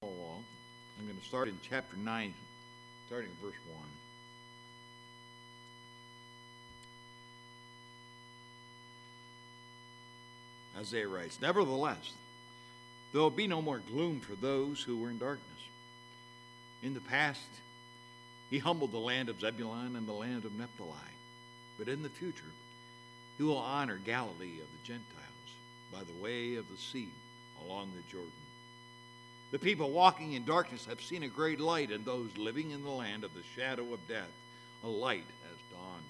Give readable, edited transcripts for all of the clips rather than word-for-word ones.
along. I'm going to start in chapter 9, starting in verse 1. Isaiah writes, "Nevertheless, there will be no more gloom for those who were in darkness. In the past, he humbled the land of Zebulun and the land of Naphtali. But in the future, he will honor Galilee of the Gentiles by the way of the sea along the Jordan. The people walking in darkness have seen a great light, and those living in the land of the shadow of death, a light has dawned.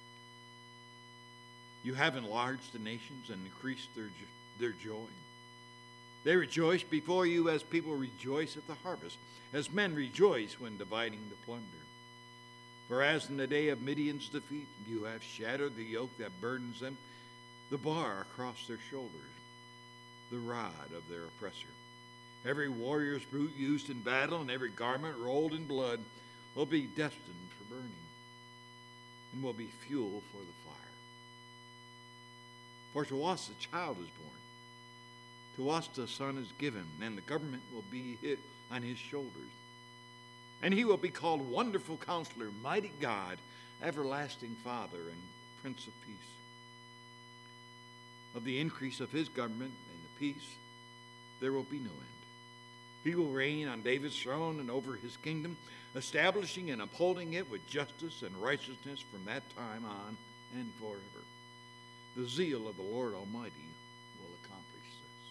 You have enlarged the nations and increased their joy. They rejoice before you as people rejoice at the harvest, as men rejoice when dividing the plunder. For as in the day of Midian's defeat, you have shattered the yoke that burdens them, the bar across their shoulders, the rod of their oppressor. Every warrior's boot used in battle and every garment rolled in blood will be destined for burning and will be fuel for the fire. For to us a child is born, to us a son is given, and the government will be on his shoulders. And he will be called Wonderful Counselor, Mighty God, Everlasting Father, and Prince of Peace. Of the increase of his government and the peace, there will be no end. He will reign on David's throne and over his kingdom, establishing and upholding it with justice and righteousness from that time on and forever. The zeal of the Lord Almighty will accomplish this."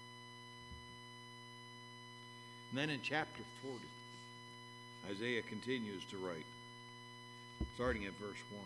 And then in chapter 40, Isaiah continues to write, starting at verse 1.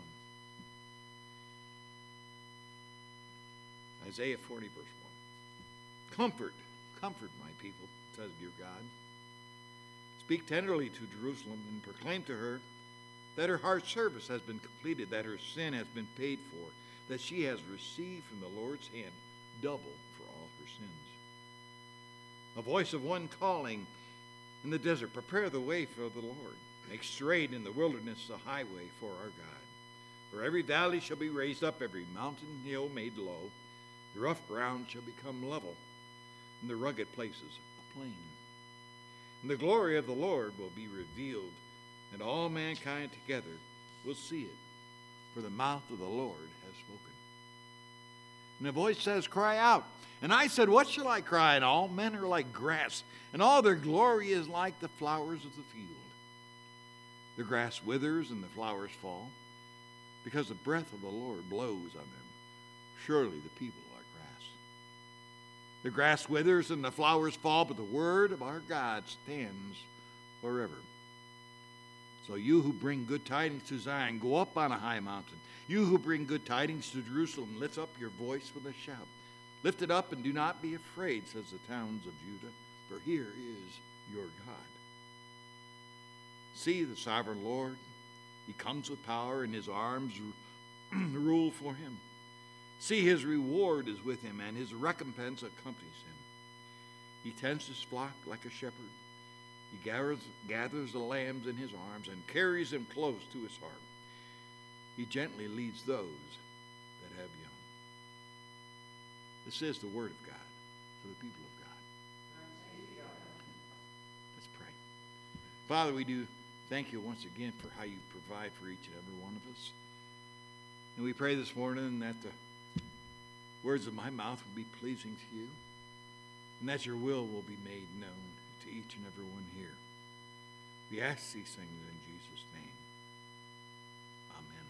Isaiah 40, verse 1. Comfort my people, says your God. Speak tenderly to Jerusalem and proclaim to her that her hard service has been completed, that her sin has been paid for, that she has received from the Lord's hand double for all her sins. A voice of one calling in the desert, "Prepare the way for the Lord. Make straight in the wilderness a highway for our God. For every valley shall be raised up, every mountain and hill made low. The rough ground shall become level, and the rugged places a plain. And the glory of the Lord will be revealed, and all mankind together will see it, for the mouth of the Lord has spoken." And the voice says, "Cry out." And I said, "What shall I cry?" And all men are like grass, and all their glory is like the flowers of the field. The grass withers and the flowers fall, because the breath of the Lord blows on them. Surely the people are grass. The grass withers and the flowers fall, but the word of our God stands forever. So you who bring good tidings to Zion, go up on a high mountain. You who bring good tidings to Jerusalem, lift up your voice with a shout. Lift it up and do not be afraid, says the towns of Judah, for here is your God. See the sovereign Lord. He comes with power, and his arms rule for him. See, his reward is with him, and his recompense accompanies him. He tends his flock like a shepherd. He gathers the lambs in his arms and carries them close to his heart. He gently leads those that have young. This is the word of God for the people of God. Let's pray. Father, we do thank you once again for how you provide for each and every one of us. And we pray this morning that the words of my mouth will be pleasing to you, and that your will be made known to each and every one here. We ask these things in Jesus' name. Amen.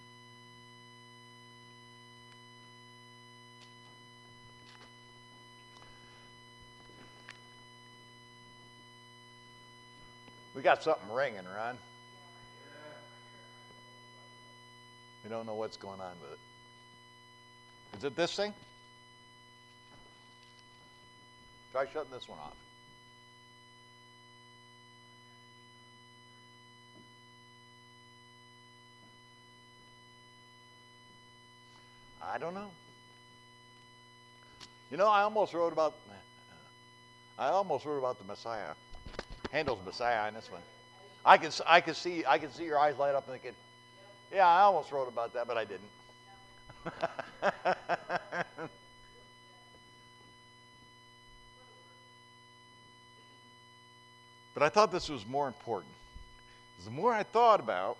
We got something ringing, Ron. We don't know what's going on with it. Is it this thing? Try shutting this one off. I don't know. You know, I almost wrote about the Messiah, Handel's Messiah on this one. I can see your eyes light up thinking, yeah, I almost wrote about that, but I didn't. But I thought this was more important. The more I thought about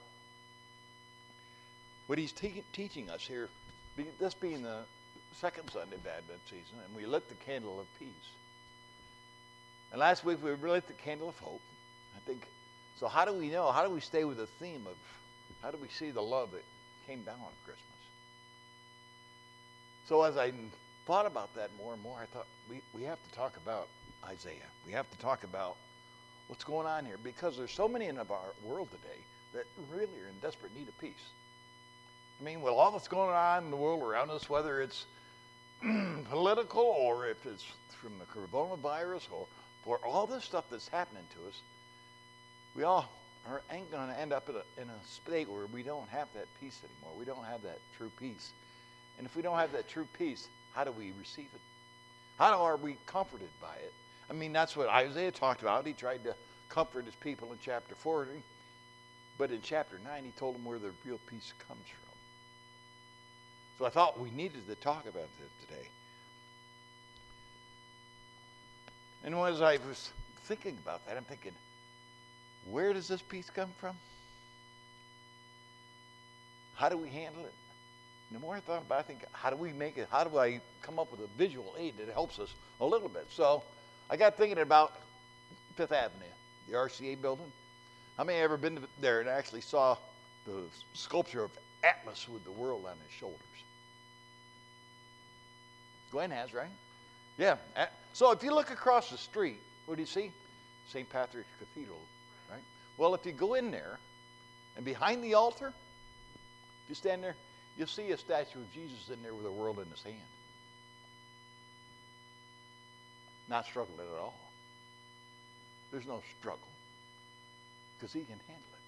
what he's teaching us here, this being the second Sunday of Advent season, and we lit the candle of peace. And last week we lit the candle of hope. I think, so how do we know? How do we stay with the theme of, how do we see the love that came down on Christmas? So as I thought about that more and more, I thought we have to talk about Isaiah. We have to talk about what's going on here, because there's so many in our world today that really are in desperate need of peace. I mean, with all that's going on in the world around us, whether it's political or if it's from the coronavirus or all this stuff that's happening to us, we all ain't going to end up in a state where we don't have that peace anymore. We don't have that true peace. And if we don't have that true peace, how do we receive it? How are we comforted by it? I mean, that's what Isaiah talked about. He tried to comfort his people in chapter 40, but in chapter 9, he told them where the real peace comes from. So I thought we needed to talk about this today. And as I was thinking about that, I'm thinking, where does this peace come from? How do we handle it? And the more I thought about it, I think, how do we make it? How do I come up with a visual aid that helps us a little bit? So I got thinking about Fifth Avenue, the RCA building. How many have ever been there and actually saw the sculpture of Atlas with the world on his shoulders? Gwen has, right? Yeah. So if you look across the street, what do you see? St. Patrick's Cathedral, right? Well, if you go in there, and behind the altar, if you stand there, you'll see a statue of Jesus in there with the world in his hand. Not struggling at all. There's no struggle, because he can handle it.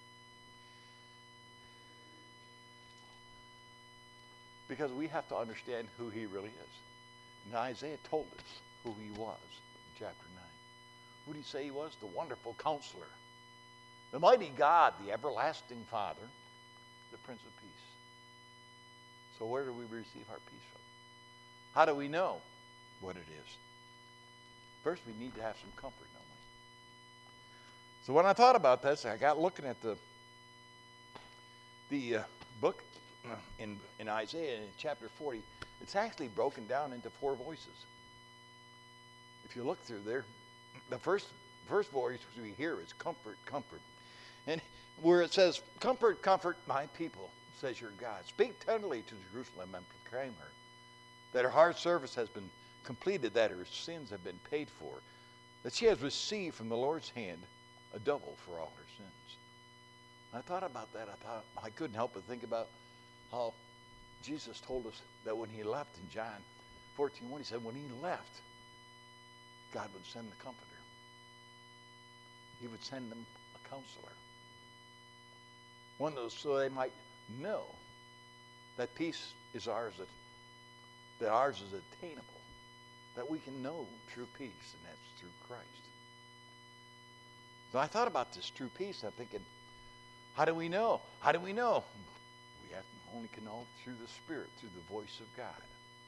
Because we have to understand who he really is. And Isaiah told us who he was in chapter 9. Who did he say he was? The wonderful counselor, the mighty God, the everlasting Father, the Prince of Peace. So where do we receive our peace from? How do we know what it is? First, we need to have some comfort, don't we? So when I thought about this, I got looking at the book in Isaiah in chapter 40. It's actually broken down into 4 voices. If you look through there, the first voice we hear is comfort, comfort. And where it says, comfort, comfort my people, says your God. Speak tenderly to Jerusalem and proclaim her, that her hard service has been completed, that her sins have been paid for, that she has received from the Lord's hand a double for all her sins. When I thought about that, I thought I couldn't help but think about how Jesus told us that when he left in John 14:1, he said when he left, God would send the Comforter. He would send them a counselor. One of those, so they might know that peace is ours, that ours is attainable, that we can know true peace, and that's through Christ. So I thought about this true peace. I'm thinking, how do we know? How do we know? We only can know through the Spirit, through the voice of God.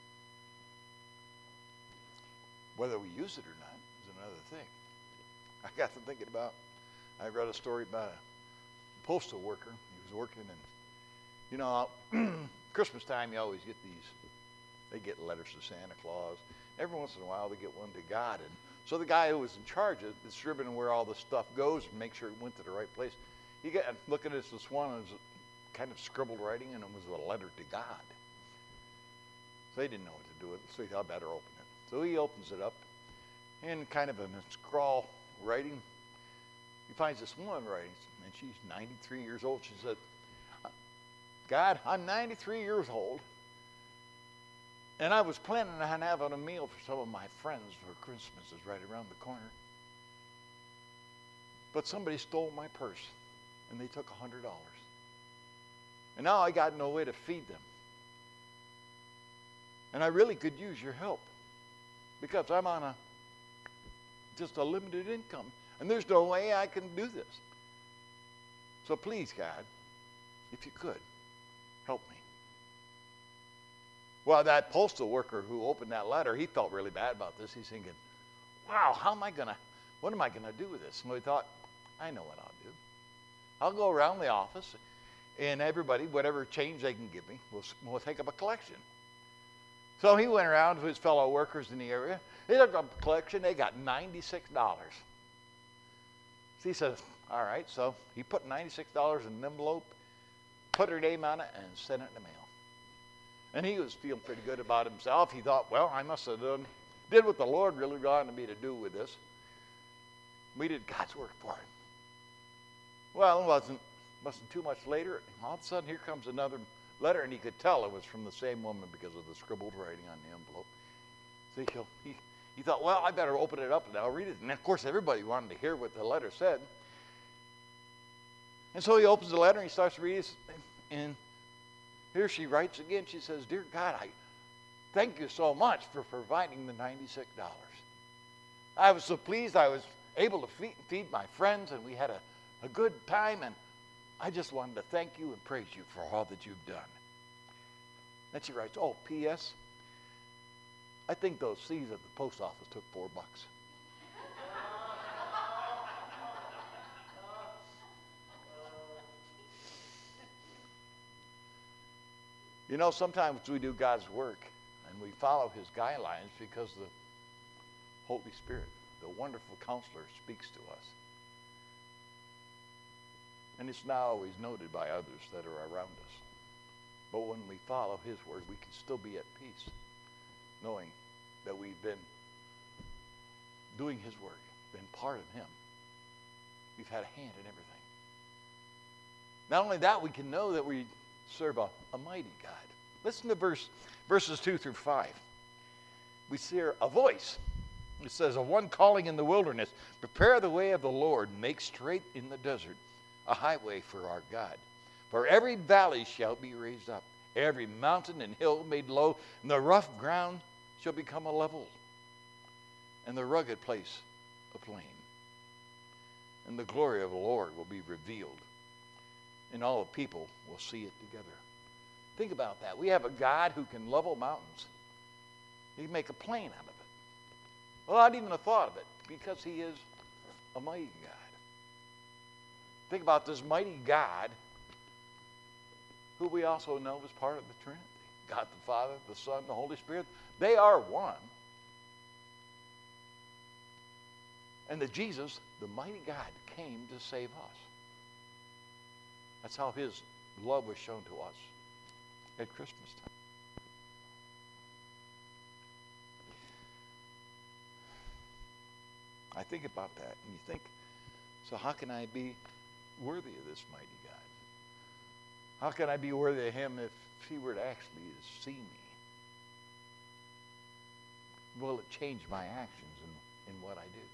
Whether we use it or not is another thing. I got to thinking about, I read a story about a postal worker. He was working, and you know, Christmas time you always get they get letters to Santa Claus. Every once in a while they get one to God. And so the guy who was in charge of distributing where all the stuff goes and make sure it went to the right place, he got looking at this one, and it was kind of scribbled writing, and it was a letter to God. So he didn't know what to do with it, so he thought, I better open it. So he opens it up, and kind of in a scrawl writing, he finds this woman writing, and she's 93 years old. She said, God, I'm 93 years old, and I was planning on having a meal for some of my friends for Christmas is right around the corner. But somebody stole my purse, and they took $100. And now I got no way to feed them. And I really could use your help, because I'm on just a limited income, and there's no way I can do this. So please, God, if you could, help me. Well, that postal worker who opened that letter, he felt really bad about this. He's thinking, wow, how am I going to what am I going to do with this? And we thought, I know what I'll do. I'll go around the office, and everybody, whatever change they can give me, we'll take up a collection. So he went around to his fellow workers in the area. They took up a collection. They got $96. So he says, all right. So he put $96 in an envelope, put her name on it, and sent it in the mail. And he was feeling pretty good about himself. He thought, well, I must have did what the Lord really wanted me to do with this. We did God's work for him. Well, it wasn't too much later. All of a sudden, here comes another letter, and he could tell it was from the same woman because of the scribbled writing on the envelope. So he thought, well, I better open it up and I'll read it. And of course, everybody wanted to hear what the letter said. And so he opens the letter and he starts reading, and here she writes again. She says, Dear God, I thank you so much for providing the $96. I was so pleased I was able to feed my friends, and we had a good time, and I just wanted to thank you and praise you for all that you've done. Then she writes, oh, P.S., I think those C's at the post office took $4. You know, sometimes we do God's work and we follow his guidelines because the Holy Spirit, the wonderful counselor, speaks to us. And it's not always noted by others that are around us. But when we follow his word, we can still be at peace, knowing that we've been doing his work, been part of him. We've had a hand in everything. Not only that, we can know that we serve a mighty God. Listen to verses 2 through 5. We hear a voice. It says, of one calling in the wilderness, prepare the way of the Lord, make straight in the desert a highway for our God. For every valley shall be raised up, every mountain and hill made low, and the rough ground shall become a level, and the rugged place a plain. And the glory of the Lord will be revealed, and all the people will see it together. Think about that. We have a God who can level mountains. He can make a plain out of it. Well, not even a thought of it, because he is a mighty God. Think about this mighty God, who we also know is part of the Trinity. God the Father, the Son, the Holy Spirit. They are one. And that Jesus, the mighty God, came to save us. That's how his love was shown to us at Christmas time. I think about that, and you think, so how can I be worthy of this mighty God? How can I be worthy of him if he were to actually see me? Will it change my actions in what I do?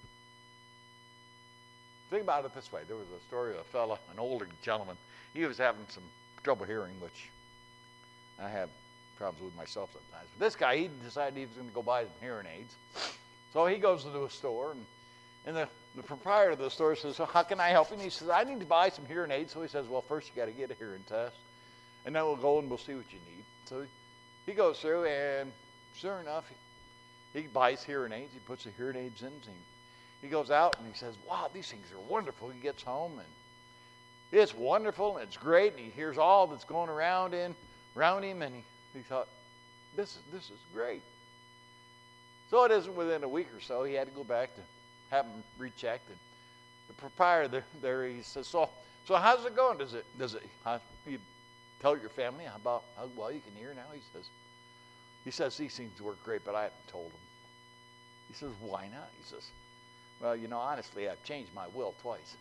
Think about it this way. There was a story of a fella, an older gentleman. He was having some trouble hearing, which I have problems with myself sometimes. But this guy, he decided he was going to go buy some hearing aids. So he goes to a store, and the proprietor of the store says, so how can I help you? And he says, I need to buy some hearing aids. So he says, well, first you got to get a hearing test, and then we'll go and we'll see what you need. So he goes through, and sure enough, he buys hearing aids. He puts the hearing aids in, and he goes out, and he says, wow, these things are wonderful. He gets home, and it's wonderful, and it's great, and he hears all that's going around him, and he thought, this is great. So it isn't within a week or so, he had to go back to have them rechecked. And the proprietor there, he says, so how's it going? You tell your family about how well you can hear now? He says, these things work great, but I haven't told them. He says, why not? He says, well, you know, honestly, I've changed my will twice.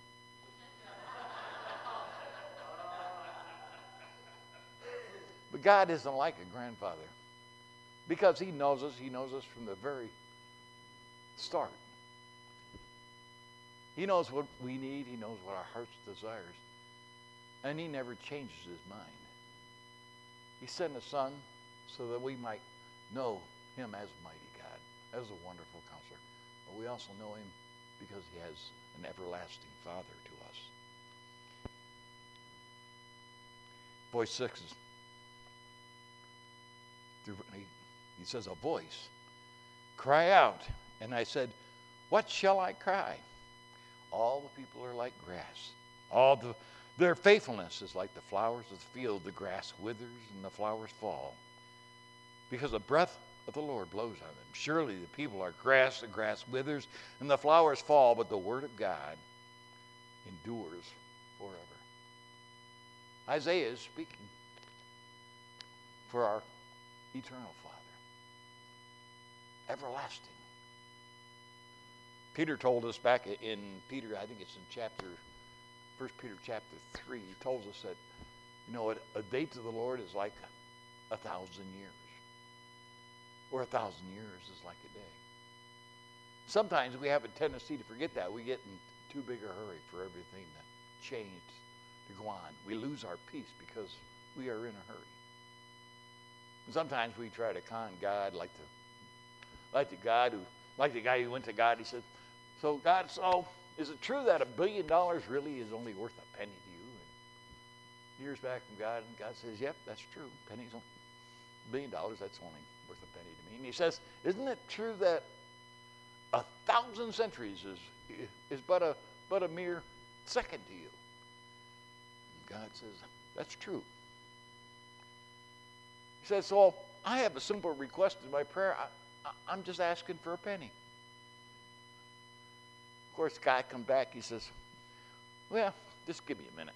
But God isn't like a grandfather, because he knows us from the very start. He knows what we need. He knows what our heart's desires. And he never changes his mind. He sent his son so that we might know him as mighty God, as a wonderful counselor. But we also know him because he has an everlasting Father to us. Voice 6 is, he says, a voice, cry out. And I said, What shall I cry? All the people are like grass. Their faithfulness is like the flowers of the field. The grass withers and the flowers fall, because the breath of the Lord blows on them. Surely the people are grass, the grass withers, and the flowers fall, but the word of God endures forever. Isaiah is speaking for our eternal Father, everlasting. Peter told us back in Peter, I think it's in 1 Peter chapter 3, he tells us that, a day to the Lord is like 1,000 years. Or 1,000 years is like a day. Sometimes we have a tendency to forget that. We get in too big a hurry for everything to change, to go on. We lose our peace because we are in a hurry. And sometimes we try to con God like the guy who went to God. He said, "So God, is it true that $1 billion really is only worth a penny to you?" And years back from God, and God says, "Yep, that's true. $1 billion, that's only worth a penny to me." And he says, "Isn't it true that 1,000 centuries is but a mere second to you?" And God says, "That's true." He says, "So I have a simple request in my prayer. I'm just asking for a penny." Of course, God comes back. He says, "Well, just give me a minute."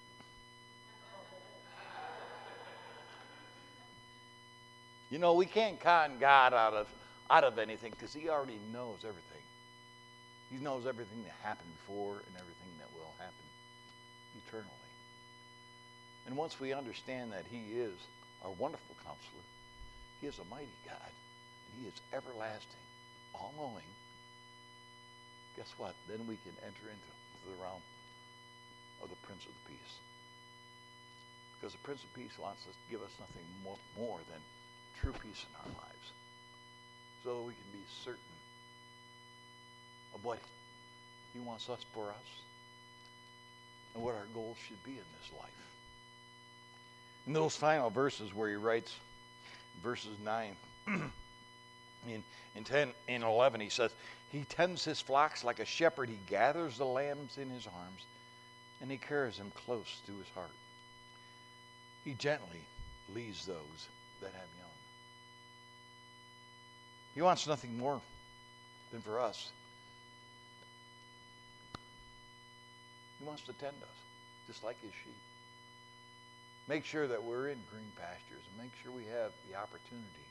We can't con God out of anything, because he already knows everything. He knows everything that happened before and everything that will happen eternally. And once we understand that he is our wonderful counselor, he is a mighty God, and he is everlasting, all-knowing, guess what? Then we can enter into the realm of the Prince of Peace. Because the Prince of Peace wants us to give us nothing more than true peace in our lives, so that we can be certain of what he wants us for us and what our goals should be in this life. In those final verses where he writes, verses 9 in 10 and 11, he says, "He tends his flocks like a shepherd. He gathers the lambs in his arms, and he carries them close to his heart. He gently leads those that have young." He wants nothing more than for us. He wants to tend us, just like his sheep. Make sure that we're in green pastures, and make sure we have the opportunity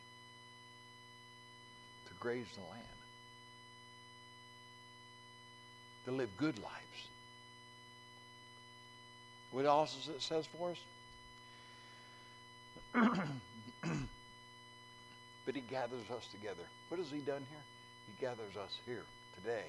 to graze the land, to live good lives. What else does it says for us? But he gathers us together. What has he done here? He gathers us here today.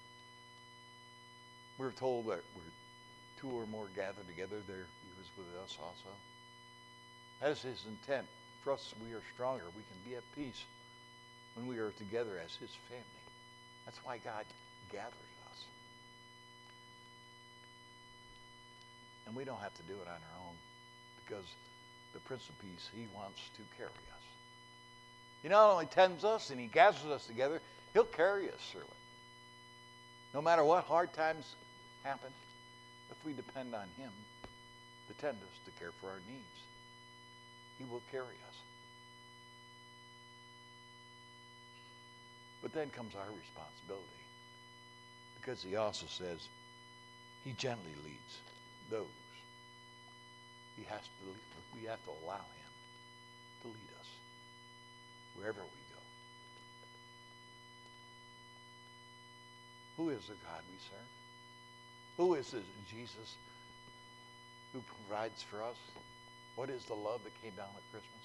We're told that we're two or more gathered together, there he was with us also. That is his intent. For us, we are stronger. We can be at peace when we are together as his family. That's why God gathers us. And we don't have to do it on our own, because the Prince of Peace, he wants to carry us. He not only tends us and he gathers us together, he'll carry us through it. No matter what hard times happen, if we depend on him to tend us, to care for our needs, he will carry us. But then comes our responsibility, because he also says he gently leads those. We have to allow him to lead us wherever we go. Who is the God we serve? Who is this Jesus who provides for us? What is the love that came down at Christmas?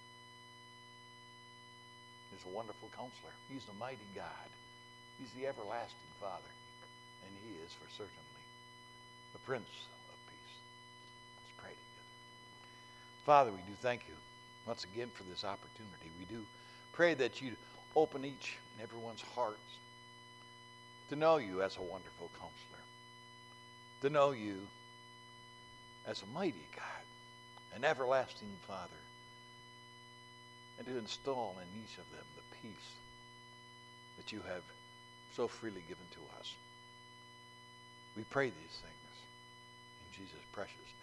He's a wonderful counselor. He's the mighty God. He's the everlasting Father. And he is for certainly the Prince of Peace. Let's pray together. Father, we do thank you once again for this opportunity. We do pray that you'd open each and everyone's hearts to know you as a wonderful counselor, to know you as a mighty God, an everlasting Father, and to install in each of them the peace that you have so freely given to us. We pray these things in Jesus' precious name.